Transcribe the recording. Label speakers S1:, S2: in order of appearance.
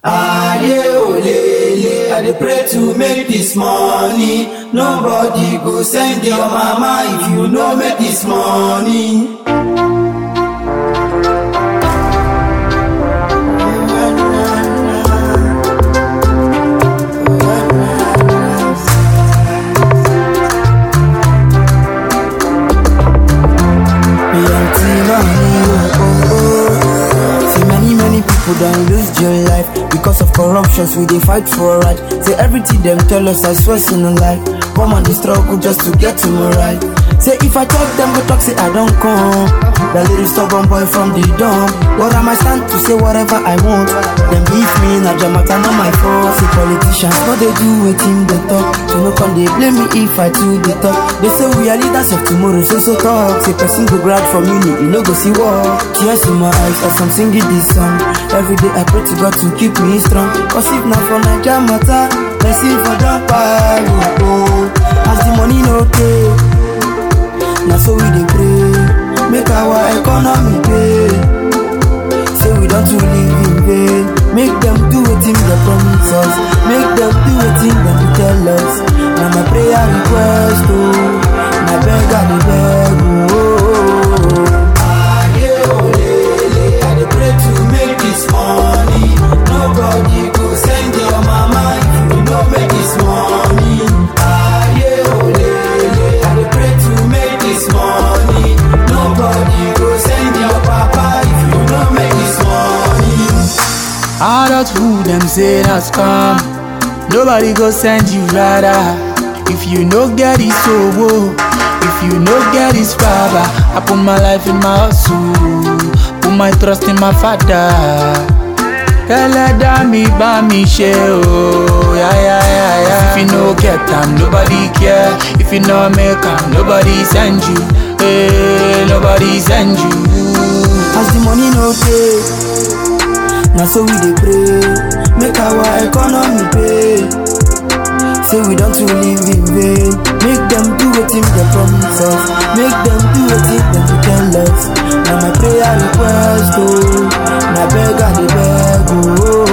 S1: Aye olele, I dey pray to make this money. Nobody go send your mama if you no make this money.
S2: People don't lose your life because of corruptions. We dey fight for right. Say everything them tell us, I swear so no lie. Come on the struggle just to get to my right. Say if I talk, them go talk, say I don't come. That little stubborn boy from the dump. What am I stand to say whatever I want? Them beef me, na jamata, not my fault. Say politicians, what they do with him, they talk. So no can they blame me if I do the talk. They say we are leaders of tomorrow, so talk. Say person go grad from uni, you know go see war. Tears in my eyes as I'm singing this song. Every day I pray to God to keep me strong. Cause if not for Naija matter, let's see for the power. As the money no pay, now so we dey pray, make our economy pay. Say we don't to live in vain. Make them do wetin they promise us. Make them do wetin they tell us. Now my prayer request, oh, my beg I dey beg, oh.
S1: Money, nobody go send your mama if you don't make this money. Aye, olele, I dey pray to make this money. Nobody go send your papa if you don't make this money.
S3: Adulthood them say that's come. Nobody go send you rather. If you no get it so whoa. If you no get it father. I put my life in my hustle. Put my trust in my father. Let me buy me share, oh, yeah. If you no get them, nobody care. If you no make them, nobody send you. Hey, nobody send you.
S2: As the money no pay, now so we dey pray, make our economy pay. Say we don't to live in vain. Make them do wetin they promise us. Make them do wetin they tell us. Now my prayer request, oh, now beg I dey beg, oh.